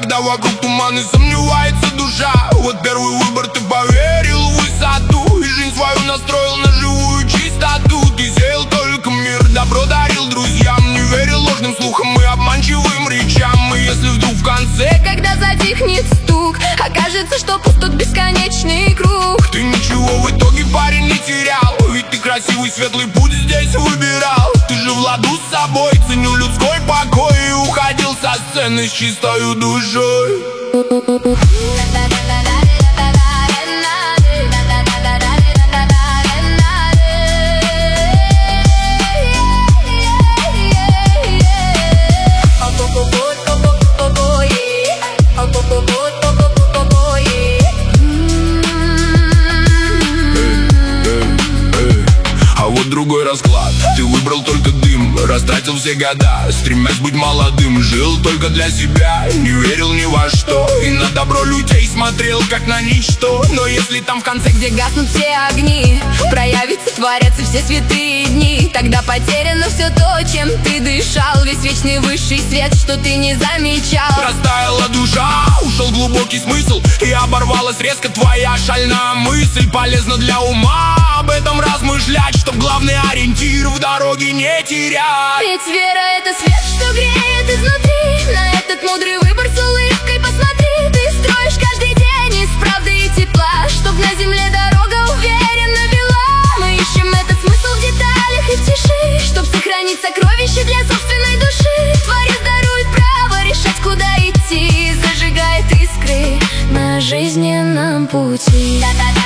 когда вокруг туман и сомневается душа. Вот первый выбор, ты поверил в высоту и жизнь свою настроил на живую чистоту. Ты сеял только мир, добро дарил друзьям, не верил ложным слухам и обманчивым речам. И если вдруг в конце, когда затихнет стук, окажется, что пуст бесконечный круг, ты ничего в итоге, парень, не терял. Ведь ты красивый, светлый путь здесь выбирал. Ты же в ладу с собой ценил людской покой и уходил со сцены с чистою душой. Другой расклад, ты выбрал только дым, растратил все года, стремясь быть молодым. Жил только для себя, не верил ни во что, и на добро людей смотрел как на ничто. Но если там в конце, где гаснут все огни, проявится, творятся все святые дни, тогда потеряно все то, чем ты дышал, весь вечный высший свет, что ты не замечал. Растаяла душа, ушел глубокий смысл, и оборвалась резко твоя шальная мысль. Полезно для ума об этом размышлять, чтоб главный ориентир в дороге не терять. Ведь вера — это свет, что греет изнутри. На этот мудрый выбор с улыбкой посмотри. Ты строишь каждый день из правды и тепла, чтоб на земле дорога уверенно вела. Мы ищем этот смысл в деталях и в тиши, чтоб сохранить сокровища для собственной души. Творец дарует право решать, куда идти, зажигает искры на жизненном пути.